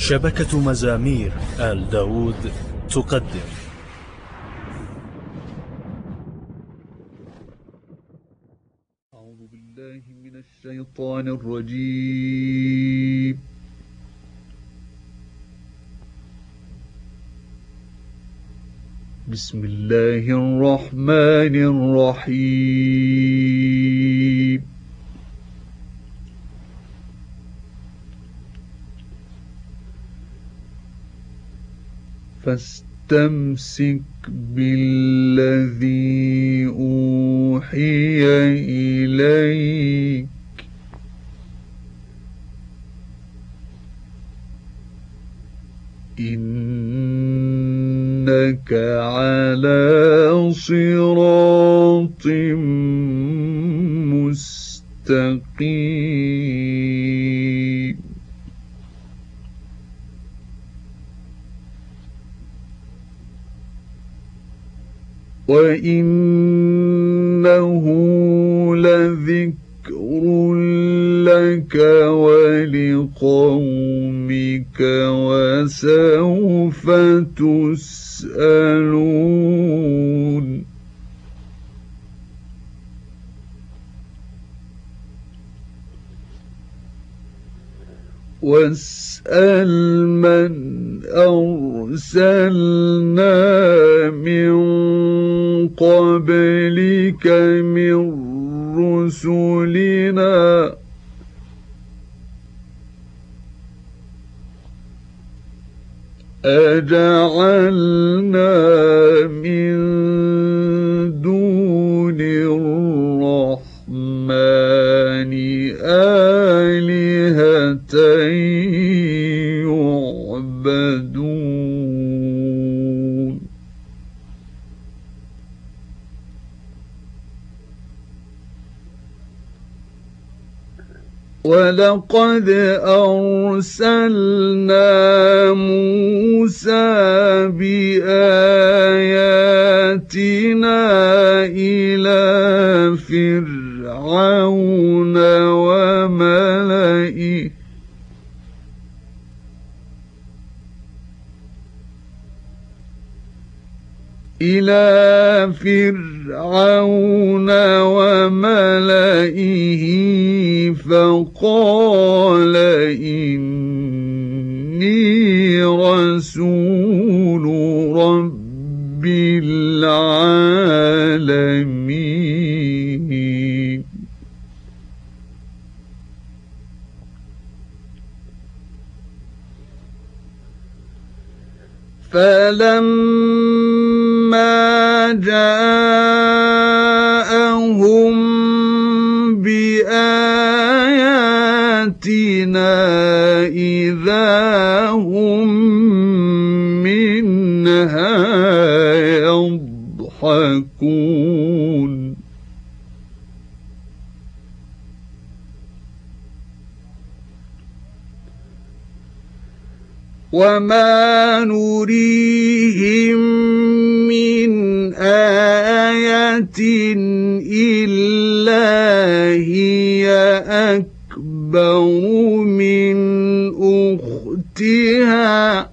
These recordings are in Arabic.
شبكة مزامير آل داود تقدم. أعوذ بالله من الشيطان الرجيم. بسم الله الرحمن الرحيم. فاستمسك بالذي أوحي إليك إنك على صراط مستقيم. وإنه لذكر لك ولقومك وسوف تسألون. واسأل من أرسلنا من قبلك من رسلنا أجعلنا من دون الرحمن آلهة يعبدون. ولقد أرسلنا موسى بآياتنا إلى فرعون وملئه فقال إني رسول رب العالمين. فلما جاءهم بآياتنا إذا هم منها يضحكون. وما نريهم من آية إلا هي أكبر من أختها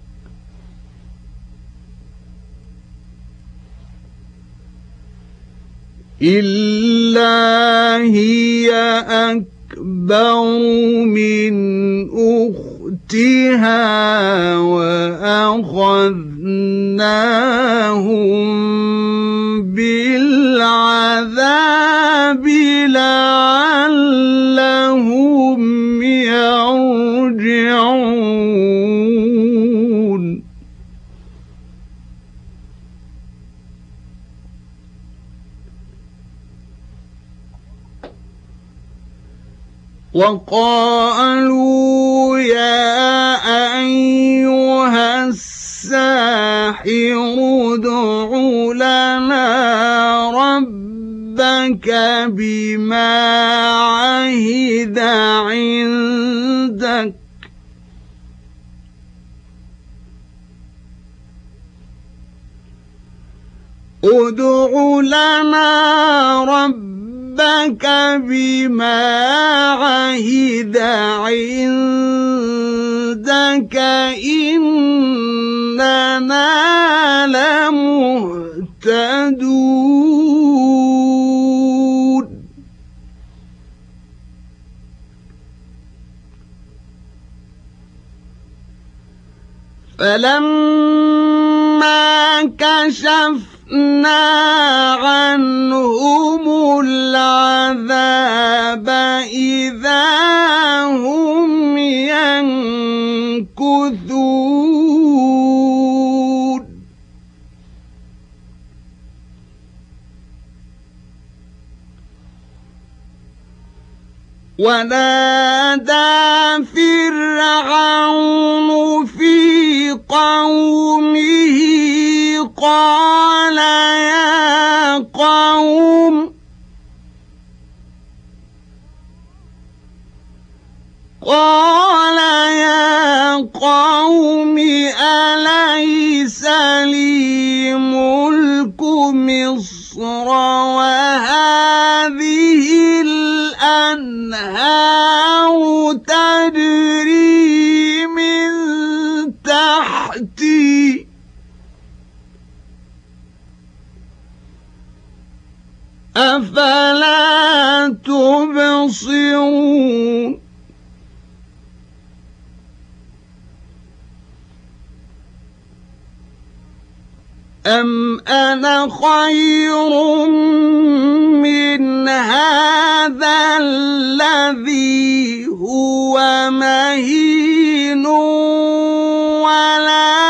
وأخذناهم بالعذاب لعلهم يرجعون. وقالوا يا أيها الساحر ادع لنا ربك بما عهد عندك ادع لنا ربك بما عهد عندك سبحانك إننا لمهتدون فلما كشفنا عنهم العذاب إذا هم ينكثون ونادى فرعون في قومه قال يا قوم أليس لي ملك مصر وهذه الأنهار تجري من تحتي أفلا تبصرون أم أنا خير من هذا الذي هو مهين ولا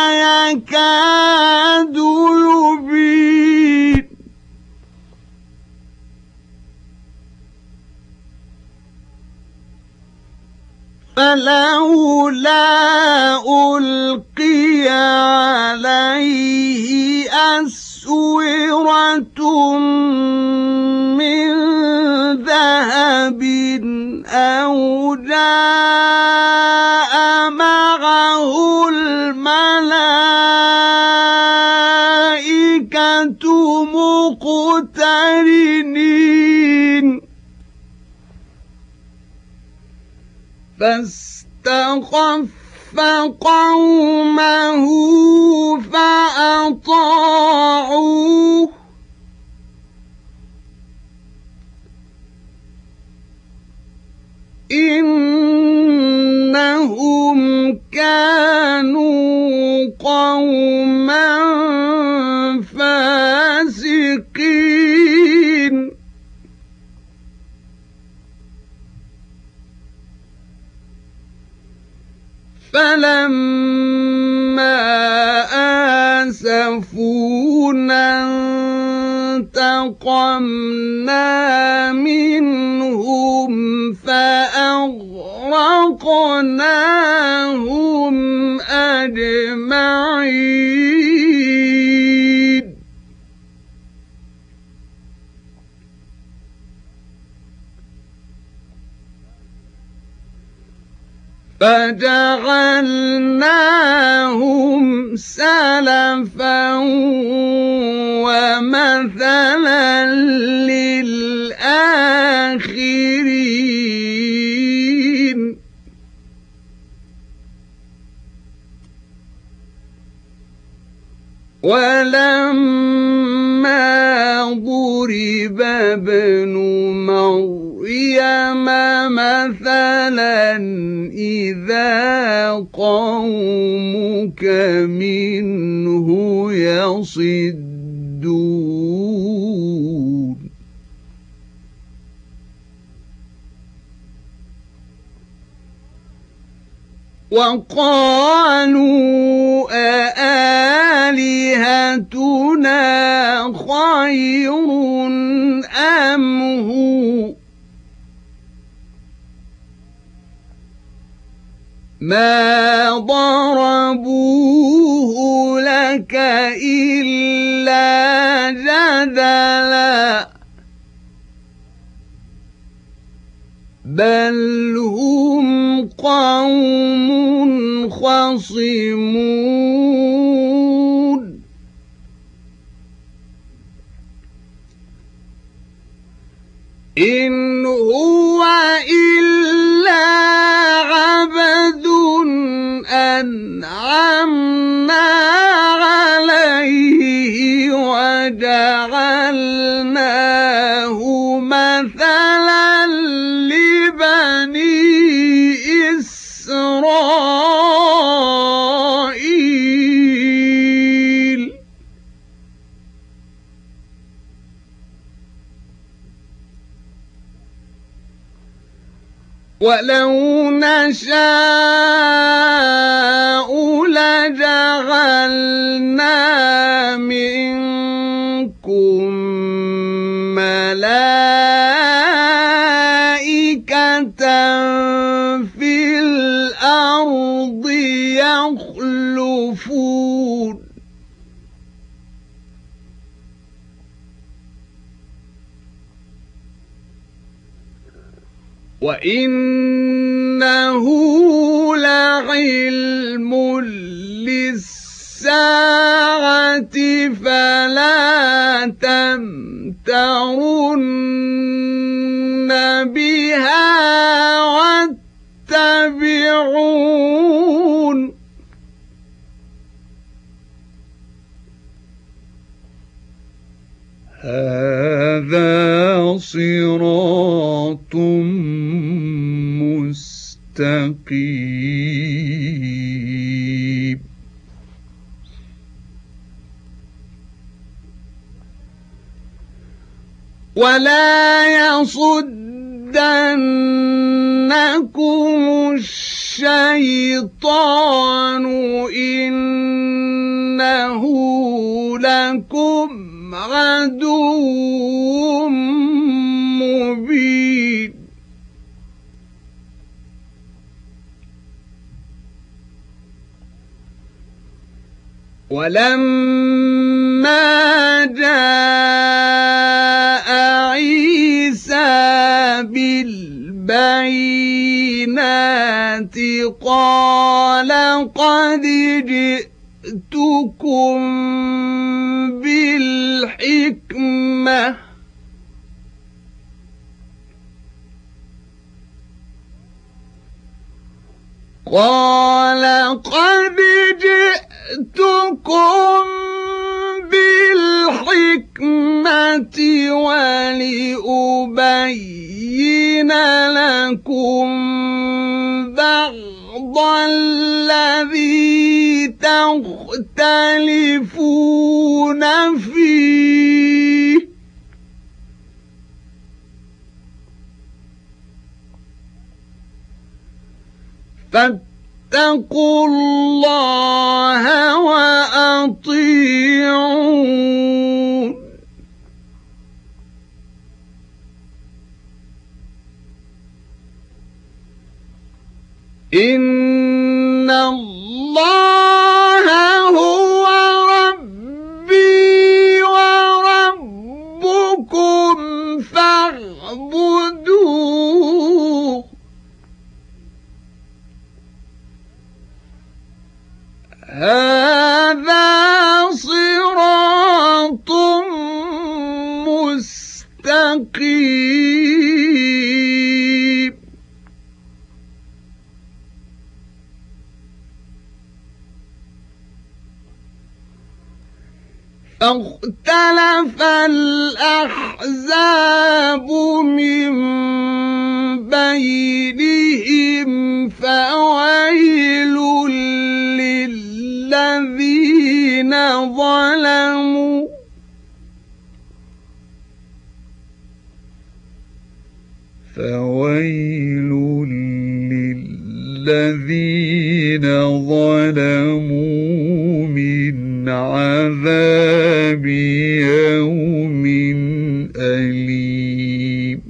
يكاد يبين فلولا ألقي عليه أسورة من ذهب أو جاء معه الملائكة مقترنين فاستخف قومه فأطاعوه إنهم كانوا قوما فاسقين فلما آسفونا انتقمنا منهم فأغرقناهم أجمعين فجعلناهم سلفا ومثلا للآخرين ولما ضرب ابن مريم مثلا إذا قومك منه يصدون وقالوا أآلهتنا خير أم هو ما ضربوه لك إلا جدلا بل هم قوم خصمون إن هو إلا عبد أنعمنا عليه وجعلناه مثلا لبني إسرائيل ولو نشاء لجعلنا منكم ملائكة في الأرض يخلفون وإنه لعلم للساعة فلا تمترن بها واتبعون هذا صراط مستقيم ولا يصدنكم الشيطان إنه لكم عدو مبين ولما جاء عيسى بالبينات قال قد جئتكم بالحكمة ولأبين لكم بعض الذي تختلفون فيه فاتقوا الله وأطيعون إن الله هو ربي وربكم فاعبدوه هذا صراط مستقيم فاختلف الأحزاب من بينهم فويل للذين ظلموا من عذاب يوم أليم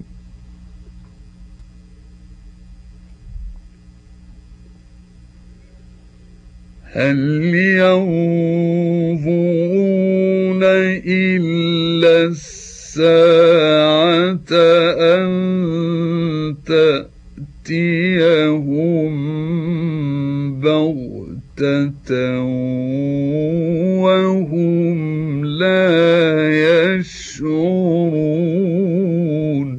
هل ينظرون إلا الساعة أن تأتيهم بغتة وهم لا يشعرون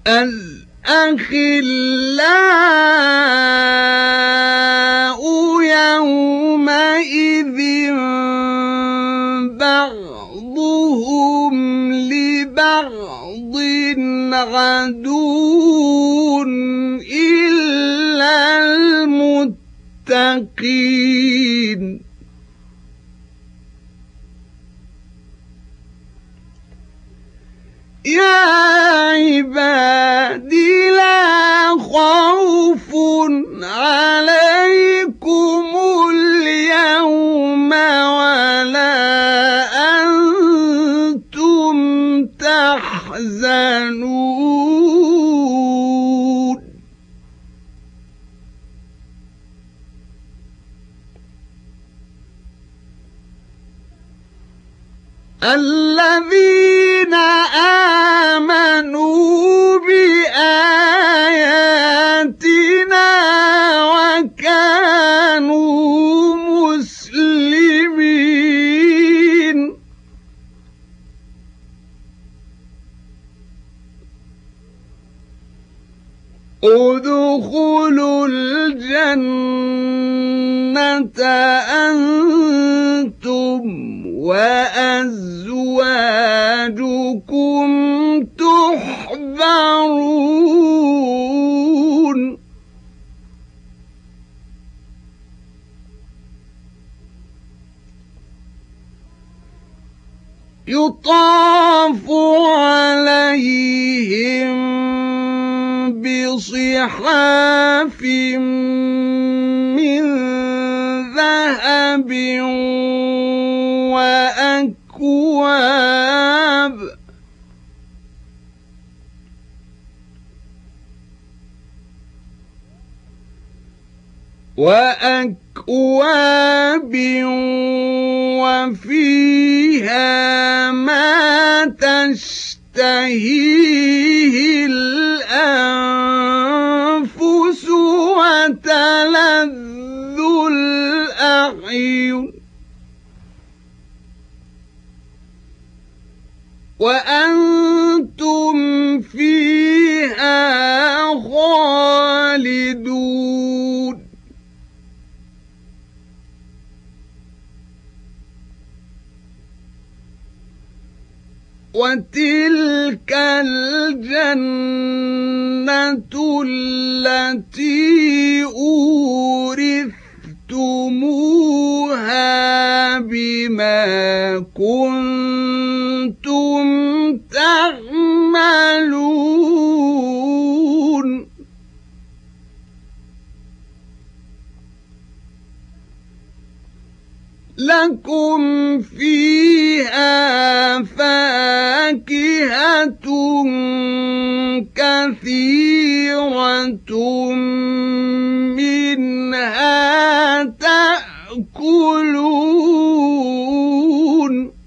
الأخلاء يومئذ بعضهم لبعض عدو إلا المتقين يا عبادي لا خوف عليكم اليوم ولا أنتم تحزنون الذين آمنوا بآياتنا وكانوا مسلمين ادخلوا الجنة أنتم وأزواجكم تحبرون يطاف عليهم بصحاف من ذهب وأكواب وفيها ما تشتهيه الأنفس وتلذ الأعين وأنتم فيها خالدون وتلك الجنة التي أورثتموها بما كنتم تعملون لكم فيها فاكهة كثيرة منها تأكلون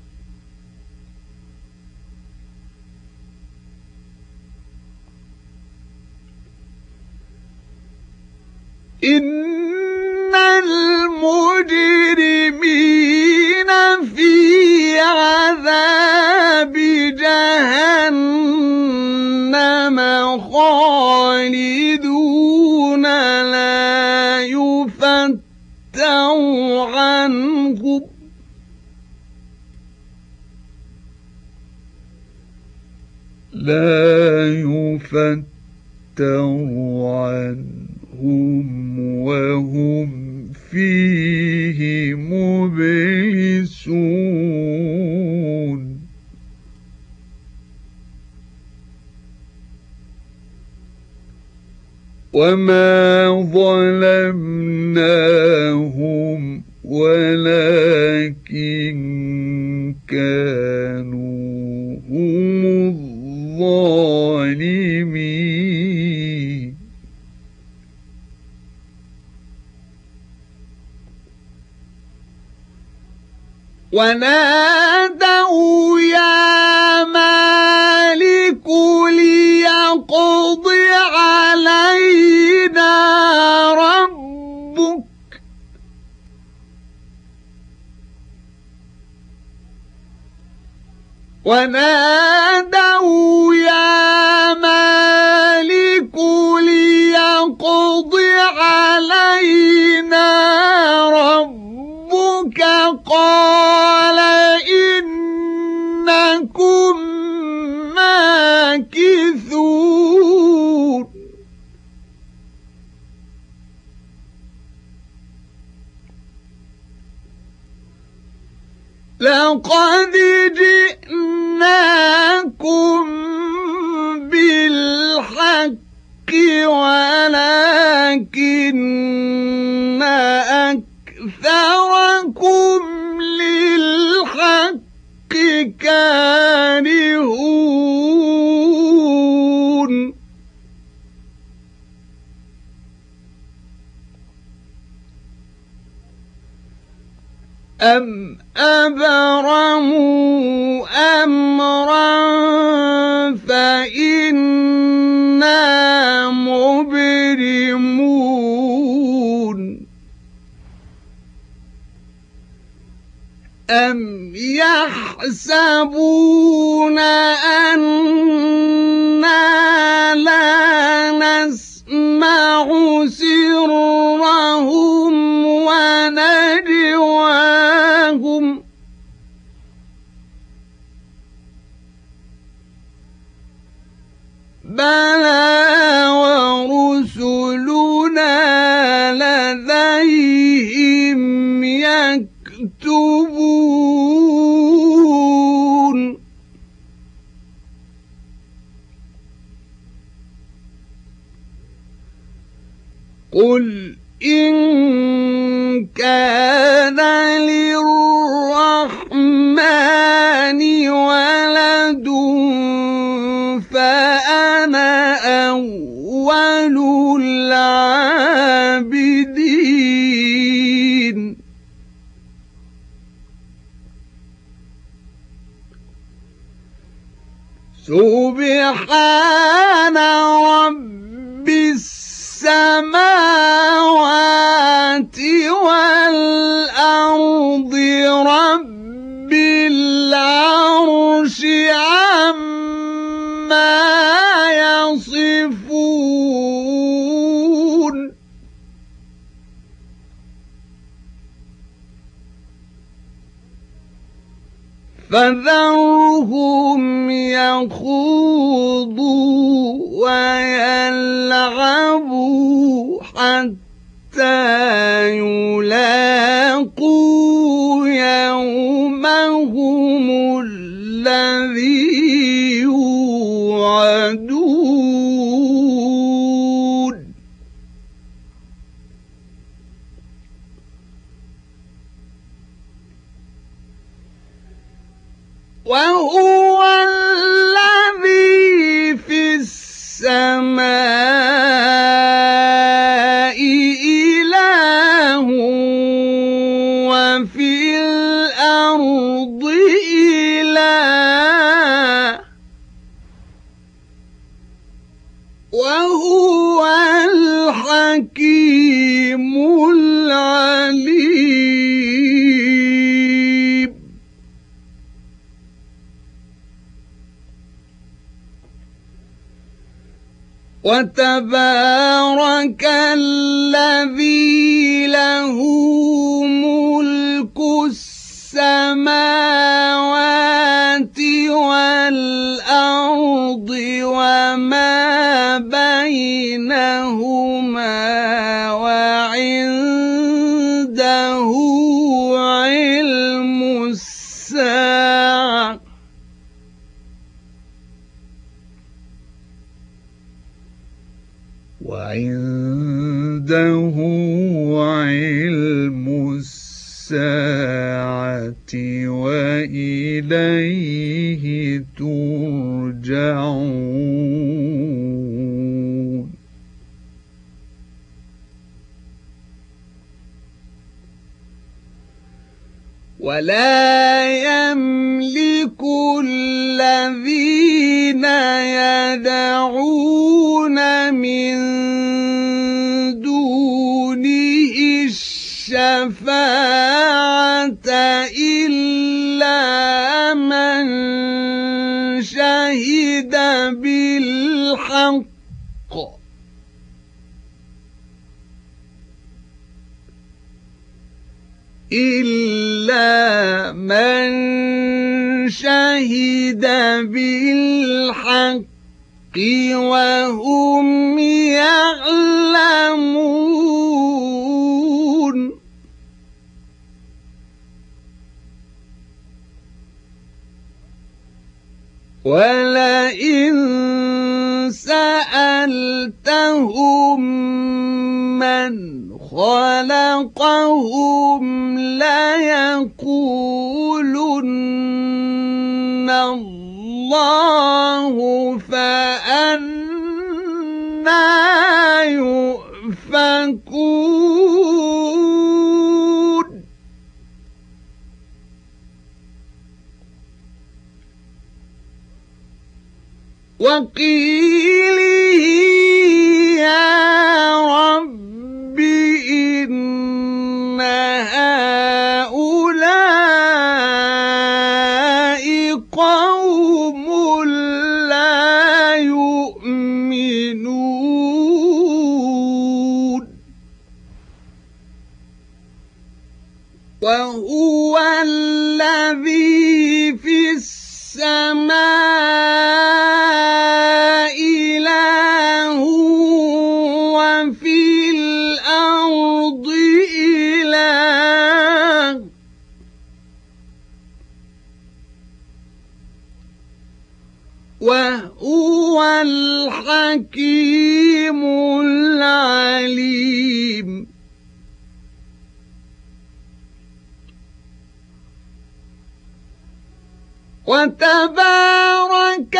إن المجرمين في عذاب جهنم خالدون لا يفتر عنهم وهم فيه مبلسون وما ظلمناهم ولكن كانوا هم الظالمين ونادوا يا مالك ليقض علينا ربك ونادوا يا مالك ماكثون لقد جئناكم بالحق ولكن أكثركم للحق كارهون أم أبرموا أمرا فإنا مبرمون أم يحسبون أنا لا نسمع سرهم ونجواهم بلى ورسلنا لديهم يكتبون قل إن كان للرحمن ولد فأنا أول العابدين سبحان رب السماوات والأرض رب العرش عما يصفون فذرهم يخوضوا ويلعبوا حتى يلاقوا يومهم الذي يوعدون وهو الذي في السماء إله وفي الأرض إله وهو الحكيم العليم وتبارك الذي له ملك السماوات والأرض وما بينهما وعنده علم الساعة وعنده علم الساعة وإليه ترجعون ولا يملك الذين يدعون من دونه الشفاعة إلا من شهد بالحق إلا من شهد بالحق وهم يعلمون ولئن سألتهم من خلقهم ليقولن الله فأنى يؤفكون وقيله يا رب إن هؤلاء قوم لا يؤمنون وهو الذي في السماء إله وفي الأرض إله وهو الحكيم العليم وتبارك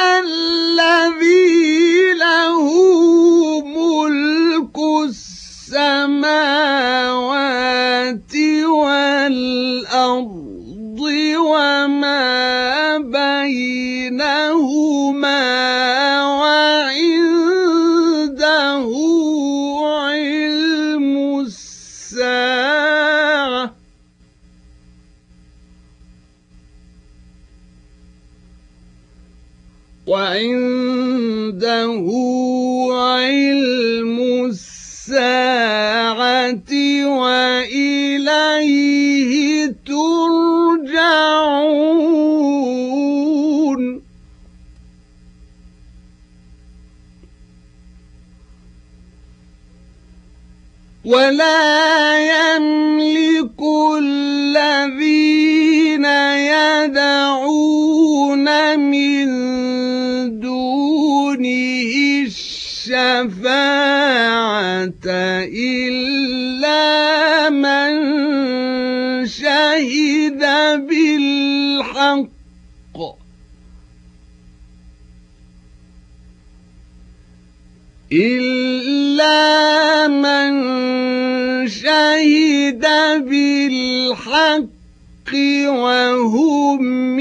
الذي له ملك السماوات والأرض وما بينهما وعنده علم الساعة وعنده علم الساعة وإليه ترجعون ولا يملك الذين يدعون من دونه الشفاعة إلا من شهد بالحق إلا من شهد بالحق وهم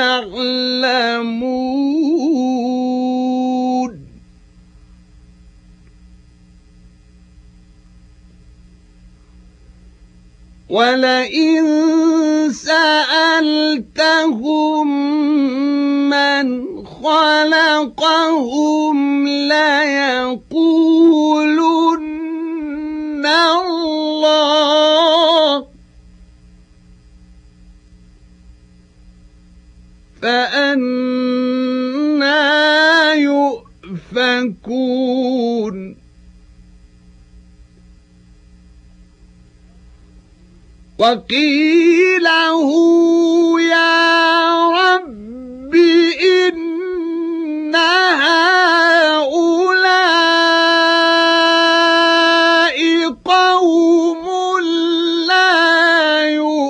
يعلمون ولئن سألتهم من خلقهم ليقولن الله فأنى يؤفكون وقيله يا رب إن هؤلاء قوم لا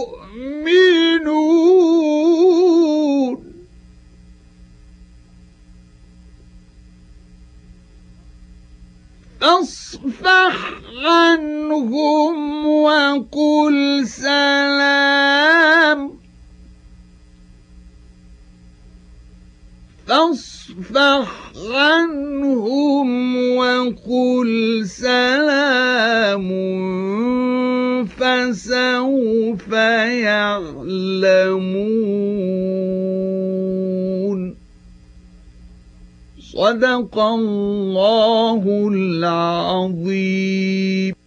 يؤمنون فاصفح عنهم وقل سلام فاصفح عنهم وقل سلام فسوف يعلمون صدق الله العظيم.